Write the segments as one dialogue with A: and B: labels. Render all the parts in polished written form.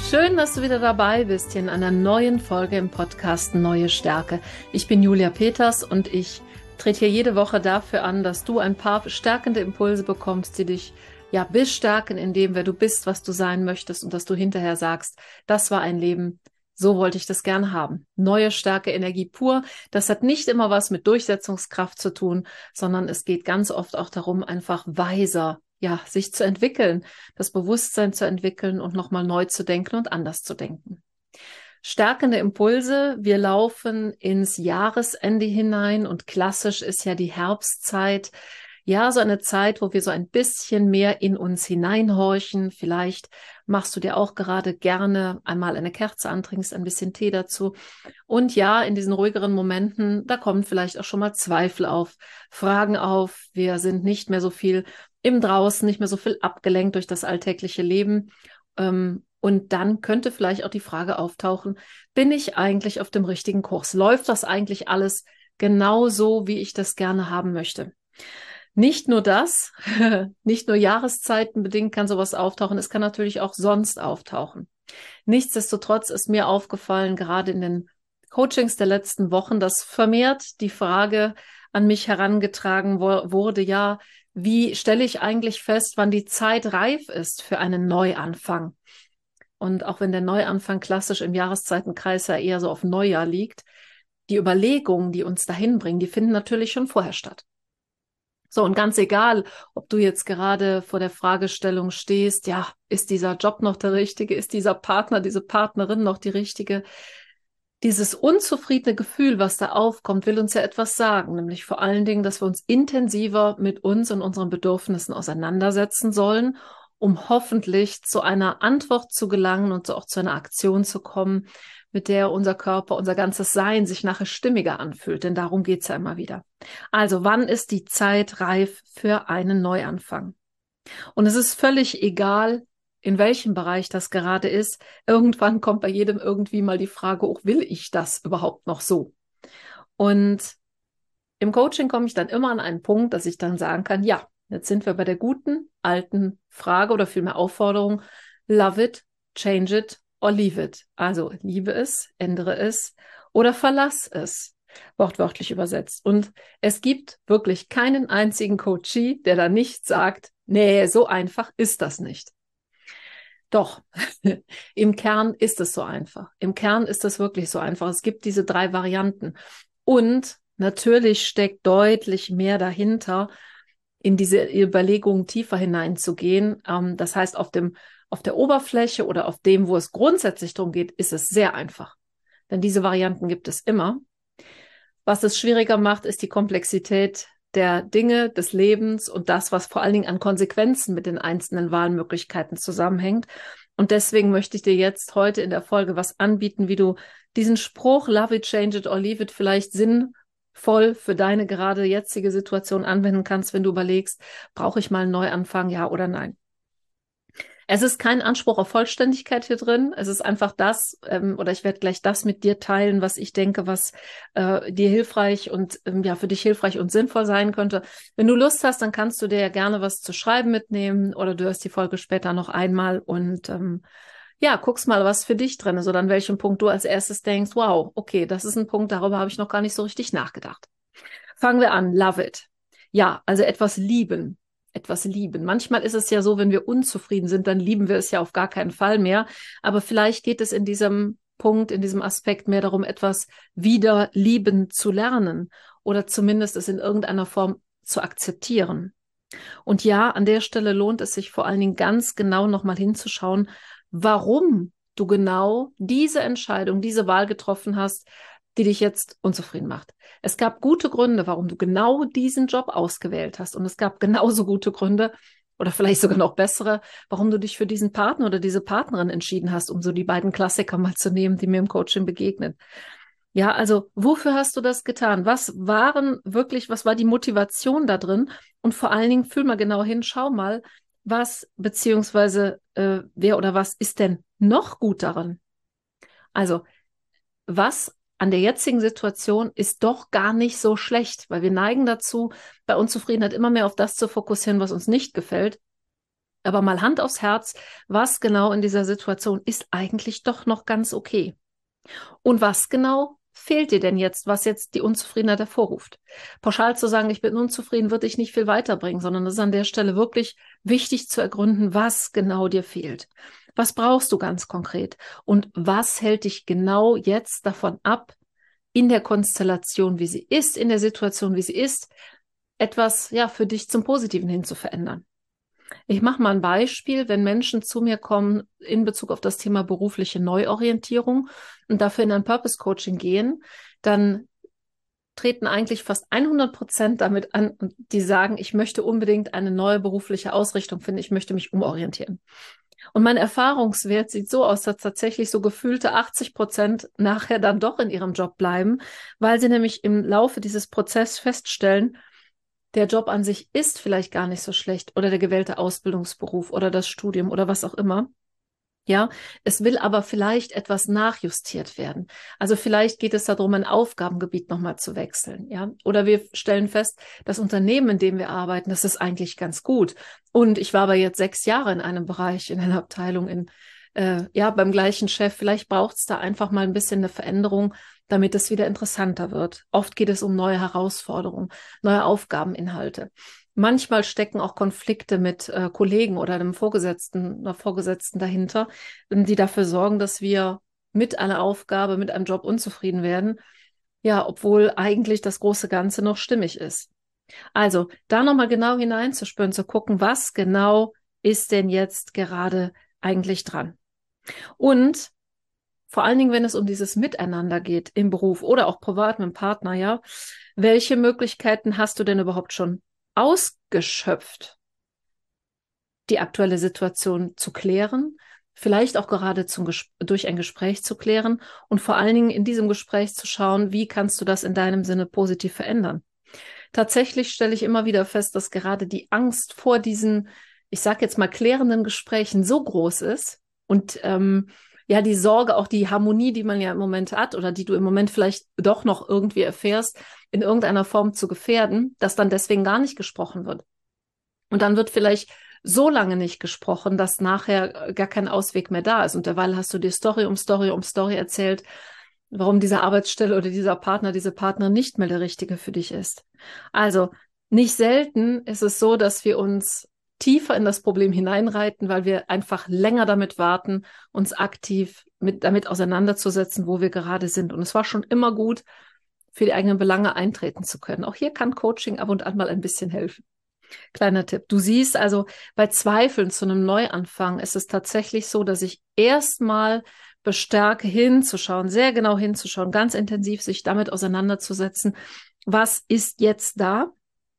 A: Schön, dass du wieder dabei bist hier in einer neuen Folge im Podcast Neue Stärke. Ich bin Julia Peters und ich trete hier jede Woche dafür an, dass du ein paar stärkende Impulse bekommst, die dich bestärken in dem, wer du bist, was du sein möchtest und dass du hinterher sagst, das war ein Leben, so wollte ich das gerne haben. Neue Stärke, Energie pur. Das hat nicht immer was mit Durchsetzungskraft zu tun, sondern es geht ganz oft auch darum, einfach weiser sich zu entwickeln, das Bewusstsein zu entwickeln und nochmal neu zu denken und anders zu denken. Stärkende Impulse. Wir laufen ins Jahresende hinein und klassisch ist ja die Herbstzeit. Ja, so eine Zeit, wo wir so ein bisschen mehr in uns hineinhorchen. Vielleicht machst du dir auch gerade gerne einmal eine Kerze an, trinkst ein bisschen Tee dazu. Und ja, in diesen ruhigeren Momenten, da kommen vielleicht auch schon mal Zweifel auf, Fragen auf. Wir sind nicht mehr so viel im Draußen, nicht mehr so viel abgelenkt durch das alltägliche Leben. Und dann könnte vielleicht auch die Frage auftauchen, bin ich eigentlich auf dem richtigen Kurs? Läuft das eigentlich alles genau so, wie ich das gerne haben möchte? Nicht nur das, nicht nur jahreszeitenbedingt kann sowas auftauchen, es kann natürlich auch sonst auftauchen. Nichtsdestotrotz ist mir aufgefallen, gerade in den Coachings der letzten Wochen, dass vermehrt die Frage an mich herangetragen wurde, ja, wie stelle ich eigentlich fest, wann die Zeit reif ist für einen Neuanfang? Und auch wenn der Neuanfang klassisch im Jahreszeitenkreis ja eher so auf Neujahr liegt, die Überlegungen, die uns dahin bringen, die finden natürlich schon vorher statt. So, und ganz egal, ob du jetzt gerade vor der Fragestellung stehst, ja, ist dieser Job noch der richtige? Ist dieser Partner, diese Partnerin noch die richtige? Dieses unzufriedene Gefühl, was da aufkommt, will uns ja etwas sagen, nämlich vor allen Dingen, dass wir uns intensiver mit uns und unseren Bedürfnissen auseinandersetzen sollen, um hoffentlich zu einer Antwort zu gelangen und so auch zu einer Aktion zu kommen, mit der unser Körper, unser ganzes Sein sich nachher stimmiger anfühlt, denn darum geht's ja immer wieder. Also, wann ist die Zeit reif für einen Neuanfang? Und es ist völlig egal, in welchem Bereich das gerade ist. Irgendwann kommt bei jedem irgendwie mal die Frage, oh, will ich das überhaupt noch so? Und im Coaching komme ich dann immer an einen Punkt, dass ich dann sagen kann, ja, jetzt sind wir bei der guten, alten Frage oder vielmehr Aufforderung, love it, change it or leave it. Also liebe es, ändere es oder verlass es, wortwörtlich übersetzt. Und es gibt wirklich keinen einzigen Coachee, der da nicht sagt, nee, so einfach ist das nicht. Doch, im Kern ist es so einfach. Im Kern ist es wirklich so einfach. Es gibt diese 3 Varianten. Und natürlich steckt deutlich mehr dahinter, in diese Überlegungen tiefer hineinzugehen. Das heißt, auf der Oberfläche oder auf dem, wo es grundsätzlich darum geht, ist es sehr einfach. Denn diese Varianten gibt es immer. Was es schwieriger macht, ist die Komplexität der Dinge, des Lebens und das, was vor allen Dingen an Konsequenzen mit den einzelnen Wahlmöglichkeiten zusammenhängt. Und deswegen möchte ich dir jetzt heute in der Folge was anbieten, wie du diesen Spruch, love it, change it or leave it, vielleicht sinnvoll für deine gerade jetzige Situation anwenden kannst, wenn du überlegst, brauche ich mal einen Neuanfang, ja oder nein? Es ist kein Anspruch auf Vollständigkeit hier drin. Es ist einfach das, oder ich werde gleich das mit dir teilen, was ich denke, was dir hilfreich und für dich hilfreich und sinnvoll sein könnte. Wenn du Lust hast, dann kannst du dir ja gerne was zu schreiben mitnehmen oder du hörst die Folge später noch einmal und guckst mal, was für dich drin ist oder an welchem Punkt du als erstes denkst, wow, okay, das ist ein Punkt, darüber habe ich noch gar nicht so richtig nachgedacht. Fangen wir an, love it. Ja, also etwas lieben. Etwas lieben. Manchmal ist es ja so, wenn wir unzufrieden sind, dann lieben wir es ja auf gar keinen Fall mehr. Aber vielleicht geht es in diesem Punkt, in diesem Aspekt mehr darum, etwas wieder lieben zu lernen oder zumindest es in irgendeiner Form zu akzeptieren. Und ja, an der Stelle lohnt es sich vor allen Dingen ganz genau nochmal hinzuschauen, warum du genau diese Entscheidung, diese Wahl getroffen hast, die dich jetzt unzufrieden macht. Es gab gute Gründe, warum du genau diesen Job ausgewählt hast. Und es gab genauso gute Gründe oder vielleicht sogar noch bessere, warum du dich für diesen Partner oder diese Partnerin entschieden hast, um so die beiden Klassiker mal zu nehmen, die mir im Coaching begegnen. Ja, also wofür hast du das getan? Was war die Motivation da drin? Und vor allen Dingen fühl mal genau hin, schau mal, was beziehungsweise wer oder was ist denn noch gut daran? Also was an der jetzigen Situation ist doch gar nicht so schlecht, weil wir neigen dazu, bei Unzufriedenheit immer mehr auf das zu fokussieren, was uns nicht gefällt Aber mal Hand aufs Herz, was genau in dieser Situation ist eigentlich doch noch ganz okay? Und was genau fehlt dir denn jetzt, was jetzt die Unzufriedenheit hervorruft? Pauschal zu sagen, ich bin unzufrieden, wird dich nicht viel weiterbringen, sondern es ist an der Stelle wirklich wichtig zu ergründen, was genau dir fehlt. Was brauchst du ganz konkret? Und was hält dich genau jetzt davon ab, in der Konstellation, wie sie ist, in der Situation, wie sie ist, etwas ja für dich zum Positiven hin zu verändern? Ich mache mal ein Beispiel, wenn Menschen zu mir kommen in Bezug auf das Thema berufliche Neuorientierung und dafür in ein Purpose Coaching gehen, dann treten eigentlich fast 100% damit an und die sagen, ich möchte unbedingt eine neue berufliche Ausrichtung finden, ich möchte mich umorientieren. Und mein Erfahrungswert sieht so aus, dass tatsächlich so gefühlte 80% nachher dann doch in ihrem Job bleiben, weil sie nämlich im Laufe dieses Prozesses feststellen, der Job an sich ist vielleicht gar nicht so schlecht oder der gewählte Ausbildungsberuf oder das Studium oder was auch immer. Ja, es will aber vielleicht etwas nachjustiert werden. Also vielleicht geht es darum, ein Aufgabengebiet nochmal zu wechseln. Ja, oder wir stellen fest, das Unternehmen, in dem wir arbeiten, das ist eigentlich ganz gut. Und ich war aber jetzt 6 Jahre in einem Bereich, in einer Abteilung, ja, beim gleichen Chef. Vielleicht braucht es da einfach mal ein bisschen eine Veränderung, damit es wieder interessanter wird. Oft geht es um neue Herausforderungen, neue Aufgabeninhalte. Manchmal stecken auch Konflikte mit Kollegen oder einem Vorgesetzten, einer Vorgesetzten dahinter, die dafür sorgen, dass wir mit einer Aufgabe, mit einem Job unzufrieden werden. Ja, obwohl eigentlich das große Ganze noch stimmig ist. Also da nochmal genau hineinzuspüren, zu gucken, was genau ist denn jetzt gerade eigentlich dran. Und vor allen Dingen, wenn es um dieses Miteinander geht im Beruf oder auch privat mit dem Partner, ja, welche Möglichkeiten hast du denn überhaupt schon ausgeschöpft, die aktuelle Situation zu klären, vielleicht auch gerade durch ein Gespräch zu klären und vor allen Dingen in diesem Gespräch zu schauen, wie kannst du das in deinem Sinne positiv verändern? Tatsächlich stelle ich immer wieder fest, dass gerade die Angst vor diesen, ich sage jetzt mal, klärenden Gesprächen so groß ist und ja, die Sorge, auch die Harmonie, die man ja im Moment hat oder die du im Moment vielleicht doch noch irgendwie erfährst, in irgendeiner Form zu gefährden, dass dann deswegen gar nicht gesprochen wird. Und dann wird vielleicht so lange nicht gesprochen, dass nachher gar kein Ausweg mehr da ist. Und derweil hast du dir Story um Story um Story erzählt, warum diese Arbeitsstelle oder dieser Partner, diese Partnerin nicht mehr der richtige für dich ist. Also nicht selten ist es so, dass wir uns tiefer in das Problem hineinreiten, weil wir einfach länger damit warten, uns aktiv damit auseinanderzusetzen, wo wir gerade sind. Und es war schon immer gut, für die eigenen Belange eintreten zu können. Auch hier kann Coaching ab und an mal ein bisschen helfen. Kleiner Tipp. Du siehst also, bei Zweifeln zu einem Neuanfang ist es tatsächlich so, dass ich erstmal bestärke, hinzuschauen, sehr genau hinzuschauen, ganz intensiv sich damit auseinanderzusetzen, was ist jetzt da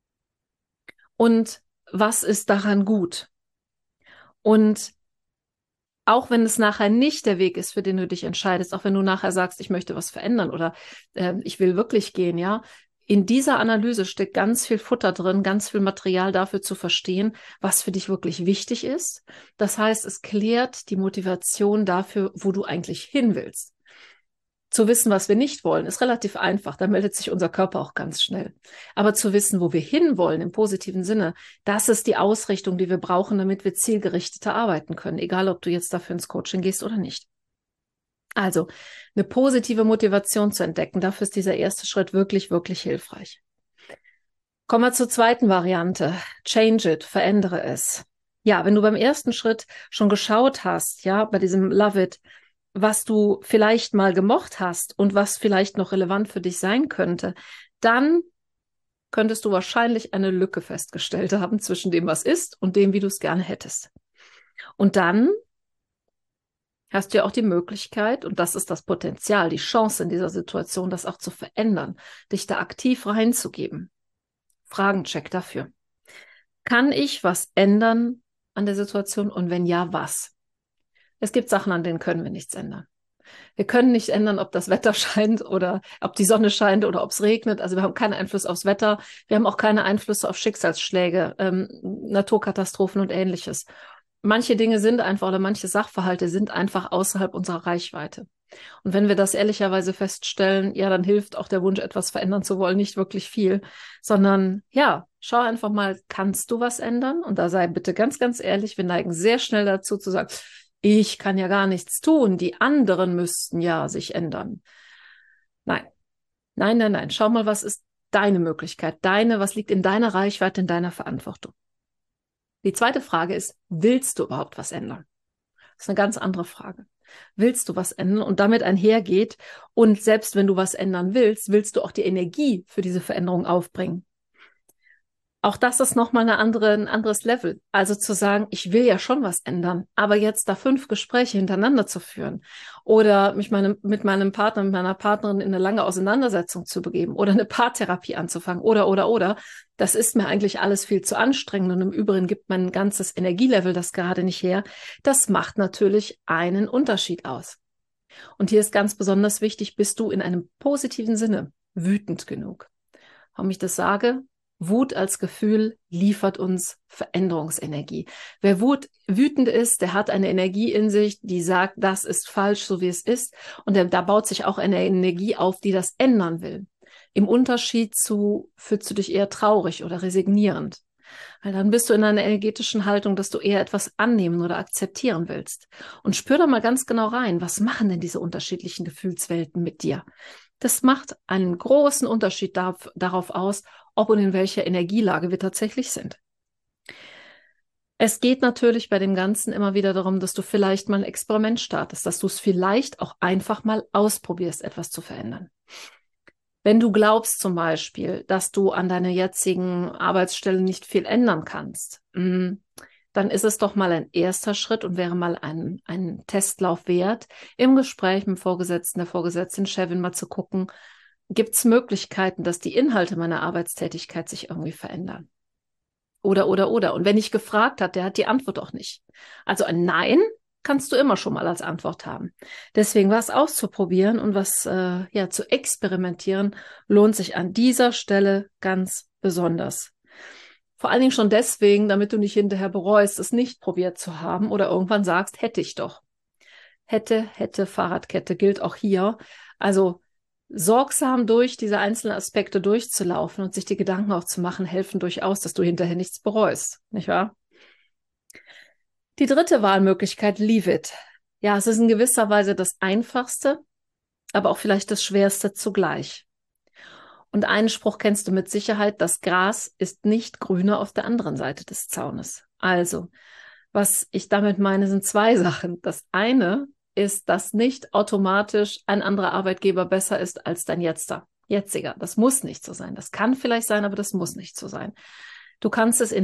A: und was ist daran gut. Und auch wenn es nachher nicht der Weg ist, für den du dich entscheidest, auch wenn du nachher sagst, ich möchte was verändern oder ich will wirklich gehen, ja, in dieser Analyse steckt ganz viel Futter drin, ganz viel Material dafür zu verstehen, was für dich wirklich wichtig ist. Das heißt, es klärt die Motivation dafür, wo du eigentlich hin willst. Zu wissen, was wir nicht wollen, ist relativ einfach. Da meldet sich unser Körper auch ganz schnell. Aber zu wissen, wo wir hinwollen, im positiven Sinne, das ist die Ausrichtung, die wir brauchen, damit wir zielgerichteter arbeiten können. Egal, ob du jetzt dafür ins Coaching gehst oder nicht. Also, eine positive Motivation zu entdecken, dafür ist dieser erste Schritt wirklich, wirklich hilfreich. Kommen wir zur zweiten Variante. Change it, verändere es. Ja, wenn du beim ersten Schritt schon geschaut hast, ja, bei diesem Love it, was du vielleicht mal gemocht hast und was vielleicht noch relevant für dich sein könnte, dann könntest du wahrscheinlich eine Lücke festgestellt haben zwischen dem, was ist und dem, wie du es gerne hättest. Und dann hast du ja auch die Möglichkeit, und das ist das Potenzial, die Chance in dieser Situation, das auch zu verändern, dich da aktiv reinzugeben. Fragencheck dafür. Kann ich was ändern an der Situation und wenn ja, was? Es gibt Sachen, an denen können wir nichts ändern. Wir können nicht ändern, ob das Wetter scheint oder ob die Sonne scheint oder ob es regnet. Also wir haben keinen Einfluss aufs Wetter. Wir haben auch keine Einflüsse auf Schicksalsschläge, Naturkatastrophen und Ähnliches. Manche Dinge sind einfach oder manche Sachverhalte sind einfach außerhalb unserer Reichweite. Und wenn wir das ehrlicherweise feststellen, ja, dann hilft auch der Wunsch, etwas verändern zu wollen, nicht wirklich viel, sondern ja, schau einfach mal, kannst du was ändern? Und da sei bitte ganz, ganz ehrlich, wir neigen sehr schnell dazu zu sagen, ich kann ja gar nichts tun, die anderen müssten ja sich ändern. Nein, nein, nein, nein. Schau mal, was ist deine Möglichkeit, was liegt in deiner Reichweite, in deiner Verantwortung? Die zweite Frage ist, willst du überhaupt was ändern? Das ist eine ganz andere Frage. Willst du was ändern und damit einhergeht? Und selbst wenn du was ändern willst, willst du auch die Energie für diese Veränderung aufbringen? Auch das ist nochmal ein anderes Level. Also zu sagen, ich will ja schon was ändern, aber jetzt da 5 Gespräche hintereinander zu führen oder mich mit meinem Partner, mit meiner Partnerin in eine lange Auseinandersetzung zu begeben oder eine Paartherapie anzufangen oder, das ist mir eigentlich alles viel zu anstrengend und im Übrigen gibt mein ganzes Energielevel das gerade nicht her. Das macht natürlich einen Unterschied aus. Und hier ist ganz besonders wichtig, bist du in einem positiven Sinne wütend genug? Warum ich das sage? Wut als Gefühl liefert uns Veränderungsenergie. Wer wütend ist, der hat eine Energie in sich, die sagt, das ist falsch, so wie es ist. Und da baut sich auch eine Energie auf, die das ändern will. Im Unterschied fühlst du dich eher traurig oder resignierend. Weil dann bist du in einer energetischen Haltung, dass du eher etwas annehmen oder akzeptieren willst. Und spür da mal ganz genau rein, was machen denn diese unterschiedlichen Gefühlswelten mit dir? Das macht einen großen Unterschied darauf aus, ob und in welcher Energielage wir tatsächlich sind. Es geht natürlich bei dem Ganzen immer wieder darum, dass du vielleicht mal ein Experiment startest, dass du es vielleicht auch einfach mal ausprobierst, etwas zu verändern. Wenn du glaubst zum Beispiel, dass du an deiner jetzigen Arbeitsstelle nicht viel ändern kannst, dann ist es doch mal ein erster Schritt und wäre mal ein Testlauf wert, im Gespräch mit dem Vorgesetzten, der Vorgesetzten, Chefin mal zu gucken, gibt es Möglichkeiten, dass die Inhalte meiner Arbeitstätigkeit sich irgendwie verändern? Oder. Und wenn nicht gefragt hat, der hat die Antwort auch nicht. Also ein Nein kannst du immer schon mal als Antwort haben. Deswegen was auszuprobieren und was zu experimentieren, lohnt sich an dieser Stelle ganz besonders. Vor allen Dingen schon deswegen, damit du nicht hinterher bereust, es nicht probiert zu haben oder irgendwann sagst, hätte ich doch. Hätte, Fahrradkette gilt auch hier. Also sorgsam durch diese einzelnen Aspekte durchzulaufen und sich die Gedanken auch zu machen, helfen durchaus, dass du hinterher nichts bereust, nicht wahr? Die dritte Wahlmöglichkeit, leave it. Ja, es ist in gewisser Weise das Einfachste, aber auch vielleicht das Schwerste zugleich. Und einen Spruch kennst du mit Sicherheit, das Gras ist nicht grüner auf der anderen Seite des Zaunes. Also, was ich damit meine, sind 2 Sachen. Das eine ist, dass nicht automatisch ein anderer Arbeitgeber besser ist als dein jetziger. Das muss nicht so sein. Das kann vielleicht sein, aber das muss nicht so sein. Du kannst es im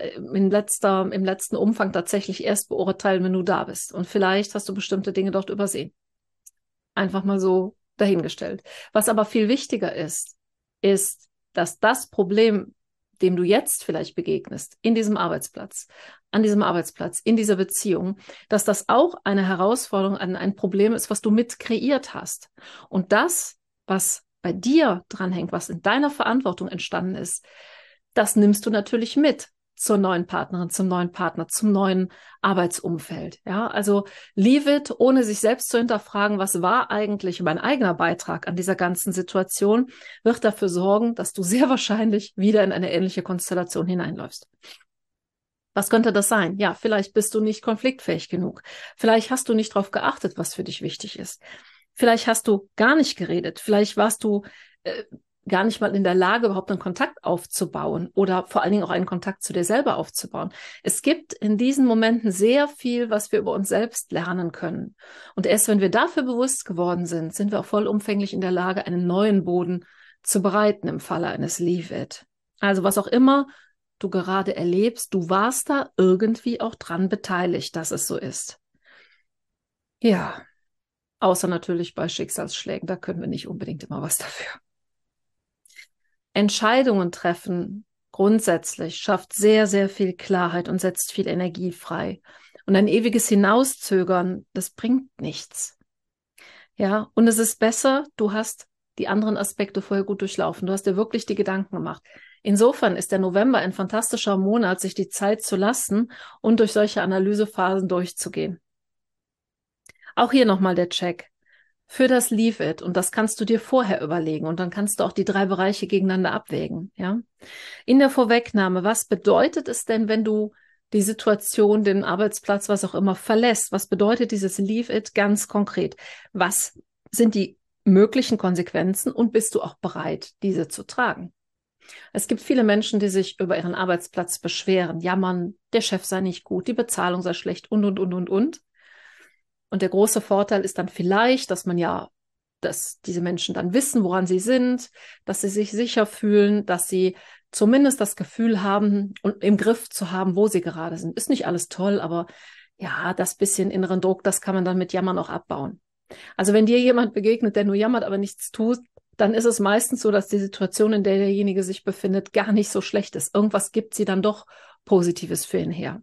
A: letzten Umfang tatsächlich erst beurteilen, wenn du da bist. Und vielleicht hast du bestimmte Dinge dort übersehen. Einfach mal so dahingestellt. Was aber viel wichtiger ist, dass das Problem, dem du jetzt vielleicht begegnest, in diesem Arbeitsplatz, an diesem Arbeitsplatz, in dieser Beziehung, dass das auch eine Herausforderung, ein Problem ist, was du mit kreiert hast. Und das, was bei dir dranhängt, was in deiner Verantwortung entstanden ist, das nimmst du natürlich mit zur neuen Partnerin, zum neuen Partner, zum neuen Arbeitsumfeld. Ja, also leave it, ohne sich selbst zu hinterfragen, was war eigentlich mein eigener Beitrag an dieser ganzen Situation, wird dafür sorgen, dass du sehr wahrscheinlich wieder in eine ähnliche Konstellation hineinläufst. Was könnte das sein? Ja, vielleicht bist du nicht konfliktfähig genug. Vielleicht hast du nicht darauf geachtet, was für dich wichtig ist. Vielleicht hast du gar nicht geredet. Vielleicht warst du gar nicht mal in der Lage, überhaupt einen Kontakt aufzubauen oder vor allen Dingen auch einen Kontakt zu dir selber aufzubauen. Es gibt in diesen Momenten sehr viel, was wir über uns selbst lernen können. Und erst wenn wir dafür bewusst geworden sind, sind wir auch vollumfänglich in der Lage, einen neuen Boden zu bereiten im Falle eines Leave It. Also was auch immer du gerade erlebst, du warst da irgendwie auch dran beteiligt, dass es so ist. Ja, außer natürlich bei Schicksalsschlägen, da können wir nicht unbedingt immer was dafür. Entscheidungen treffen grundsätzlich schafft sehr, sehr viel Klarheit und setzt viel Energie frei. Und ein ewiges Hinauszögern, das bringt nichts. Ja, und es ist besser, du hast die anderen Aspekte vorher gut durchlaufen. Du hast dir wirklich die Gedanken gemacht. Insofern ist der November ein fantastischer Monat, sich die Zeit zu lassen und durch solche Analysephasen durchzugehen. Auch hier nochmal der Check. für das Leave It. Und das kannst du dir vorher überlegen. Und dann kannst du auch die 3 Bereiche gegeneinander abwägen. Ja? In der Vorwegnahme, was bedeutet es denn, wenn du die Situation, den Arbeitsplatz, was auch immer, verlässt? Was bedeutet dieses Leave It ganz konkret? Was sind die möglichen Konsequenzen und bist du auch bereit, diese zu tragen? Es gibt viele Menschen, die sich über ihren Arbeitsplatz beschweren, jammern, der Chef sei nicht gut, die Bezahlung sei schlecht und. Und der große Vorteil ist dann vielleicht, dass diese Menschen dann wissen, woran sie sind, dass sie sich sicher fühlen, dass sie zumindest das Gefühl haben und im Griff zu haben, wo sie gerade sind. Ist nicht alles toll, aber ja, das bisschen inneren Druck, das kann man dann mit Jammern auch abbauen. Also wenn dir jemand begegnet, der nur jammert, aber nichts tut, dann ist es meistens so, dass die Situation, in der derjenige sich befindet, gar nicht so schlecht ist. Irgendwas gibt sie dann doch Positives für ihn her.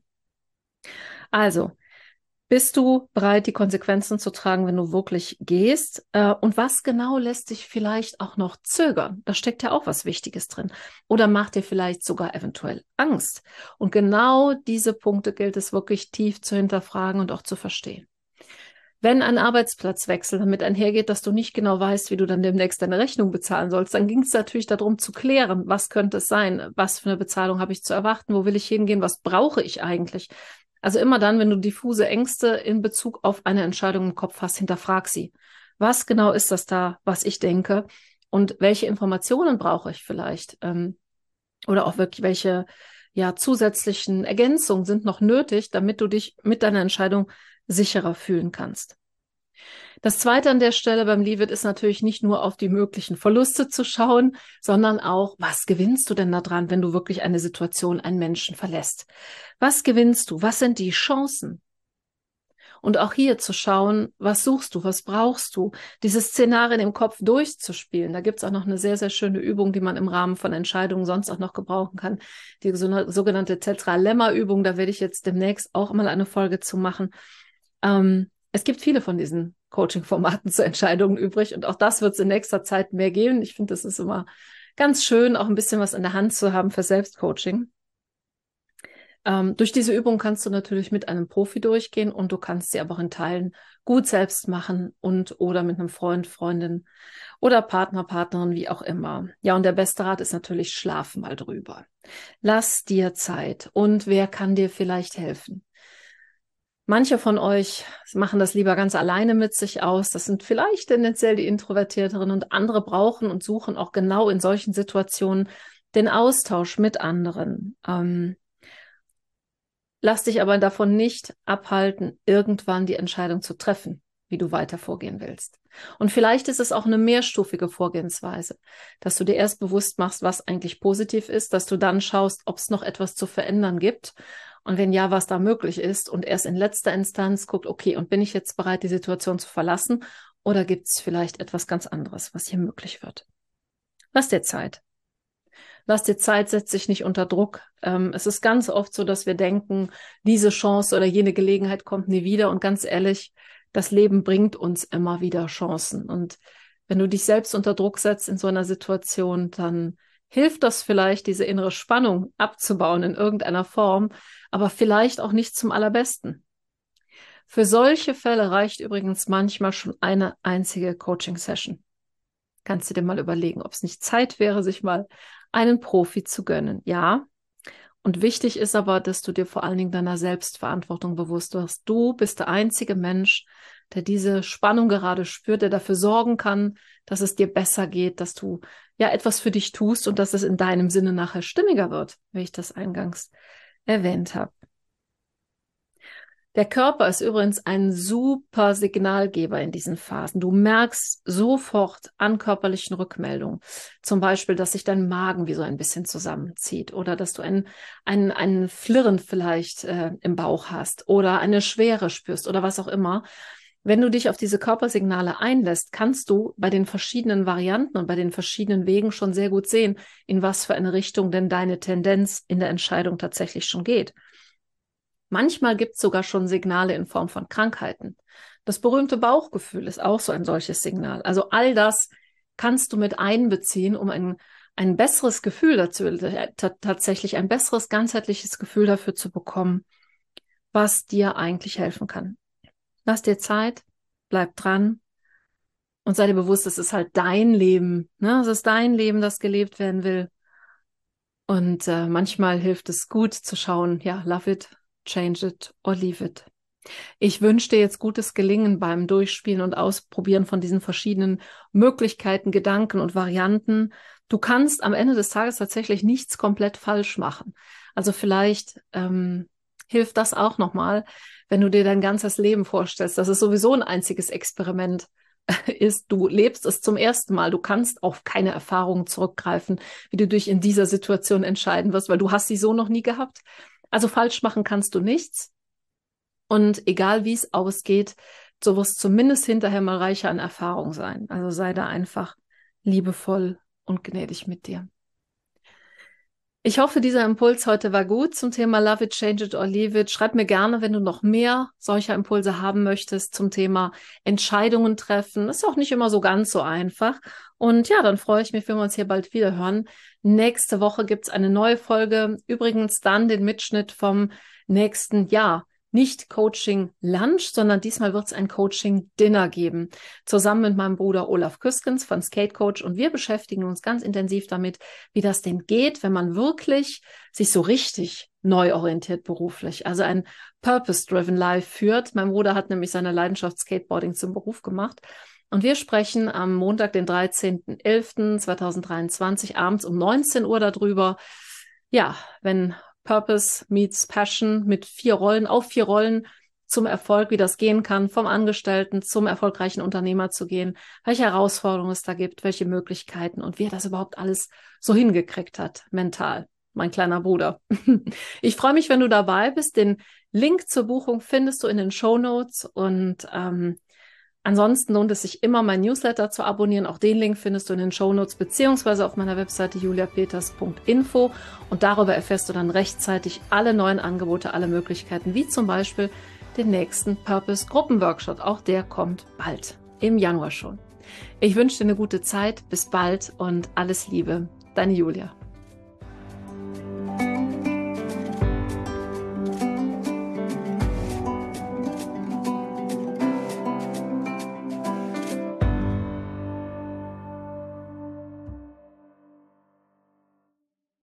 A: Also, bist du bereit, die Konsequenzen zu tragen, wenn du wirklich gehst? Und was genau lässt dich vielleicht auch noch zögern? Da steckt ja auch was Wichtiges drin. Oder macht dir vielleicht sogar eventuell Angst? Und genau diese Punkte gilt es wirklich tief zu hinterfragen und auch zu verstehen. Wenn ein Arbeitsplatzwechsel damit einhergeht, dass du nicht genau weißt, wie du dann demnächst deine Rechnung bezahlen sollst, dann ging es natürlich darum zu klären, was könnte es sein, was für eine Bezahlung habe ich zu erwarten, wo will ich hingehen, was brauche ich eigentlich. Also immer dann, wenn du diffuse Ängste in Bezug auf eine Entscheidung im Kopf hast, hinterfrag sie. Was genau ist das da, was ich denke? Und welche Informationen brauche ich vielleicht? Oder auch wirklich welche zusätzlichen Ergänzungen sind noch nötig, damit du dich mit deiner Entscheidung sicherer fühlen kannst. Das Zweite an der Stelle beim Leave It ist natürlich nicht nur auf die möglichen Verluste zu schauen, sondern auch, was gewinnst du denn daran, wenn du wirklich eine Situation, einen Menschen verlässt? Was gewinnst du? Was sind die Chancen? Und auch hier zu schauen, was suchst du, was brauchst du, diese Szenarien im Kopf durchzuspielen. Da gibt es auch noch eine sehr, sehr schöne Übung, die man im Rahmen von Entscheidungen sonst auch noch gebrauchen kann. Die sogenannte Tetralemma-Übung, da werde ich jetzt demnächst auch mal eine Folge zu machen. Es gibt viele von diesen Coaching-Formaten zu Entscheidungen übrig und auch das wird es in nächster Zeit mehr geben. Ich finde, das ist immer ganz schön, auch ein bisschen was in der Hand zu haben für Selbstcoaching. Durch diese Übung kannst du natürlich mit einem Profi durchgehen und du kannst sie aber auch in Teilen gut selbst machen und oder mit einem Freund, Freundin oder Partner, Partnerin, wie auch immer. Ja, und der beste Rat ist natürlich, schlaf mal drüber. Lass dir Zeit. Und wer kann dir vielleicht helfen? Manche von euch machen das lieber ganz alleine mit sich aus. Das sind vielleicht tendenziell die Introvertierteren und andere brauchen und suchen auch genau in solchen Situationen den Austausch mit anderen. Lass dich aber davon nicht abhalten, irgendwann die Entscheidung zu treffen, wie du weiter vorgehen willst. Und vielleicht ist es auch eine mehrstufige Vorgehensweise, dass du dir erst bewusst machst, was eigentlich positiv ist, dass du dann schaust, ob es noch etwas zu verändern gibt und wenn ja, was da möglich ist und erst in letzter Instanz guckt, okay, und bin ich jetzt bereit, die Situation zu verlassen oder gibt es vielleicht etwas ganz anderes, was hier möglich wird? Lass dir Zeit. Lass dir Zeit, setz dich nicht unter Druck. Es ist ganz oft so, dass wir denken, diese Chance oder jene Gelegenheit kommt nie wieder. Und ganz ehrlich, das Leben bringt uns immer wieder Chancen. Und wenn du dich selbst unter Druck setzt in so einer Situation, dann hilft das vielleicht, diese innere Spannung abzubauen in irgendeiner Form, aber vielleicht auch nicht zum Allerbesten. Für solche Fälle reicht übrigens manchmal schon eine einzige Coaching-Session. Kannst du dir mal überlegen, ob es nicht Zeit wäre, sich mal einen Profi zu gönnen. Ja, und wichtig ist aber, dass du dir vor allen Dingen deiner Selbstverantwortung bewusst wirst. Du bist der einzige Mensch, der diese Spannung gerade spürt, der dafür sorgen kann, dass es dir besser geht, dass du ja etwas für dich tust und dass es in deinem Sinne nachher stimmiger wird, wie ich das eingangs erwähnt habe. Der Körper ist übrigens ein super Signalgeber in diesen Phasen. Du merkst sofort an körperlichen Rückmeldungen, zum Beispiel, dass sich dein Magen wie so ein bisschen zusammenzieht oder dass du ein Flirren vielleicht im Bauch hast oder eine Schwere spürst oder was auch immer. Wenn du dich auf diese Körpersignale einlässt, kannst du bei den verschiedenen Varianten und bei den verschiedenen Wegen schon sehr gut sehen, in was für eine Richtung denn deine Tendenz in der Entscheidung tatsächlich schon geht. Manchmal gibt es sogar schon Signale in Form von Krankheiten. Das berühmte Bauchgefühl ist auch so ein solches Signal. Also all das kannst du mit einbeziehen, um ein besseres Gefühl dazu, tatsächlich ein besseres ganzheitliches Gefühl dafür zu bekommen, was dir eigentlich helfen kann. Lass dir Zeit, bleib dran Und sei dir bewusst, es ist halt dein Leben, ne? Es ist dein Leben, das gelebt werden will. Und manchmal hilft es gut zu schauen, ja, love it, change it or leave it. Ich wünsche dir jetzt gutes Gelingen beim Durchspielen und Ausprobieren von diesen verschiedenen Möglichkeiten, Gedanken und Varianten. Du kannst am Ende des Tages tatsächlich nichts komplett falsch machen. Also vielleicht hilft das auch nochmal, wenn du dir dein ganzes Leben vorstellst. Das ist sowieso ein einziges Experiment ist, du lebst es zum ersten Mal. Du kannst auf keine Erfahrungen zurückgreifen, wie du dich in dieser Situation entscheiden wirst, weil du hast sie so noch nie gehabt. Also falsch machen kannst du nichts. Und egal wie es ausgeht, so wirst zumindest hinterher mal reicher an Erfahrung sein. Also sei da einfach liebevoll und gnädig mit dir. Ich hoffe, dieser Impuls heute war gut zum Thema Love it, change it or leave it. Schreib mir gerne, wenn du noch mehr solcher Impulse haben möchtest zum Thema Entscheidungen treffen. Ist auch nicht immer so ganz so einfach. Und ja, dann freue ich mich, wenn wir uns hier bald wieder hören. Nächste Woche gibt's eine neue Folge. Übrigens dann den Mitschnitt vom nächsten Jahr. Nicht Coaching Lunch, sondern diesmal wird es ein Coaching Dinner geben. Zusammen mit meinem Bruder Olaf Küskens von Skate Coach. Und wir beschäftigen uns ganz intensiv damit, wie das denn geht, wenn man wirklich sich so richtig neu orientiert beruflich. Also ein Purpose-Driven Life führt. Mein Bruder hat nämlich seine Leidenschaft Skateboarding zum Beruf gemacht. Und wir sprechen am Montag, den 13.11.2023, abends um 19 Uhr darüber. Ja, wenn Purpose meets Passion mit 4 Rollen, auf 4 Rollen zum Erfolg, wie das gehen kann, vom Angestellten zum erfolgreichen Unternehmer zu gehen, welche Herausforderungen es da gibt, welche Möglichkeiten und wie er das überhaupt alles so hingekriegt hat, mental. Mein kleiner Bruder. Ich freue mich, wenn du dabei bist. Den Link zur Buchung findest du in den Shownotes und ansonsten lohnt es sich immer, mein Newsletter zu abonnieren. Auch den Link findest du in den Shownotes beziehungsweise auf meiner Webseite juliapeters.info und darüber erfährst du dann rechtzeitig alle neuen Angebote, alle Möglichkeiten, wie zum Beispiel den nächsten Purpose-Gruppenworkshop. Auch der kommt bald, im Januar schon. Ich wünsche dir eine gute Zeit, bis bald und alles Liebe. Deine Julia.